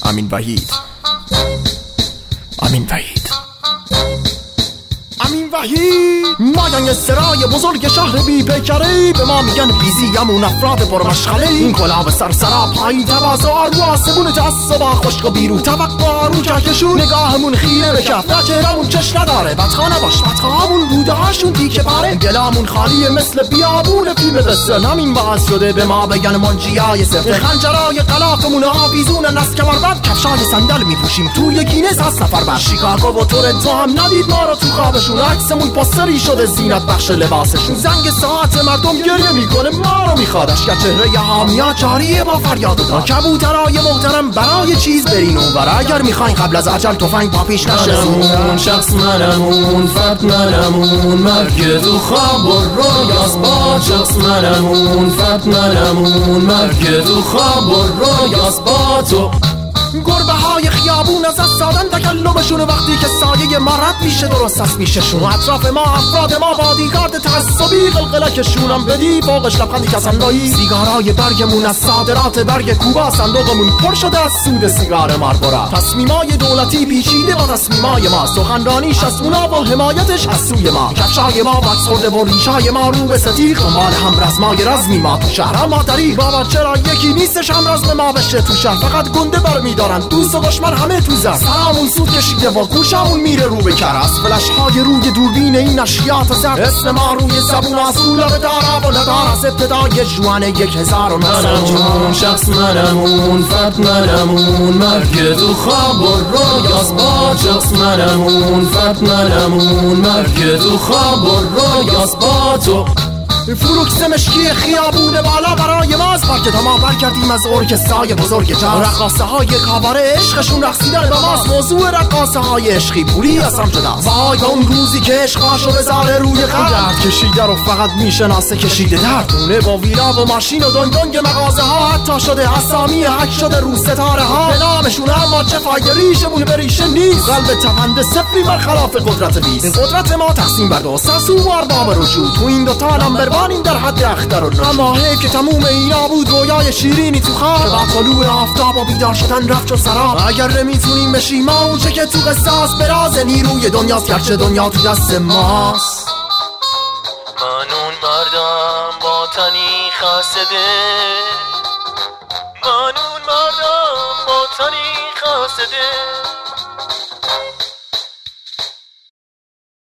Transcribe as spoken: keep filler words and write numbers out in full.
امین وحید امین وحید امین وحید ما گنگسترای بزرگ شهر بی پیکره، به ما میگن بیزیمون افراد پرمشغله. این کلاه سرسرا پایین تواضع رو آسمون تعصب خشک و بیرو توقع رو کهکشون، نگاهمون خیره به کف در چهرمون چش نداره. بدخانه باش بدخواهمون بوده هاشون دیگه باره، گلامون خالیه مثل بیابون فیلم قصه. همین باعث شده به ما بگن منجیای سفته، خنجرای قلافمون حافیزون از کمربند، کفشای صندل میپوشیم توی گینس از سفر بر. شیکاگو و تورنتو هم ندید ما رو تو خوابشون، عکسمون پاستری شده زینت بخش لباسشون. زنگ ساعت مردم گریه میکنه ما رو میخواد، اشکر چهره حامیا جاریه با فریاد و داد. کبوترای محترم برای چیز برین اونور، اگر میخواین قبل از اجل تفنگ پا پیش نشه. منمون شخص منمون فرد منمون، مرگ تو خواب و رویاست با شخص منمون فرد منمون، مرگ تو خواب و رویاست با تو. گربه های خیابون از دست دادن تکلمشون، وقتی که سایه ما رد میشه درست است میشهشون. اطراف ما افراد ما بادیگارد تعصبی، قلقلکشون هم بدی فوقش لبخندی کسندایی. سیگارای برگمون از صادرات برگ کوبا، صندوقمون پر شده از سود سیگار ماربورا. تصمیمای دولتی پیچیده با تصمیمای ما، سخنرانیش از اونا و حمایتش از سوی ما. کفشای ما وکس خورده و ریشای ما رو به ستیق، دنبال هم رزمای رزمی ما تو شهر. ما دریغ بابا چرا یکی نیستش هم رزم ما بشه تو شهر، فقط گنده برمی دارن دوست و دشمن همه تو زد. سرامون سود کشیده و گوشمون میره رو به کر، از فلش های روی دوربین این نشریات زرد. اسم ما روی زبون اصولا به دارا و ندار، از ابتدای جوان یک هزار و منمون شخص منمون فرد منمون، مرگ تو خواب و رویاست با شخص منمون فرد منمون، مرگ تو خواب و رویاست با تو. فروکس مشکی خیابون بالا برای ماست، پارکت ما بر کردیم از ارکسترای بزرگ جاز. رقاصه های کاباره عشقشون رقصیدن با ماست، موضوع رقاصه های عشقی پولی اصلا شده است. وای با اون روزی که عشقاشو بذاره روی خط، درد کشیده رو فقط میشناسه کشیده درد. خونه با ویلا و ماشین و دنگ دنگ مغازه ها، حتی شده اسامی حک شده رو ستاره ها به نامشون، اما چه فایده ریشمون به ریشه نیست. قلب تپنده صفری برخلاف قدرت بیست. این قدرت ما تقسیم بر دو، ساسو و ارباب رجوع، تو این دوتا نمبر این در حد اختر و نشد. اما هی که تموم اینا بود رویای شیرینی تو خواب، که با طلوع آفتاب و بیدار شدن رفت چون سراب. اگر نمیتونیم بشیم ما اون چه که تو قصاص، براز نیروی دنیاست گرچه دنیا تو دست ماست. منون مردم با تنی خاسده، منون مردم با تنی خاسده،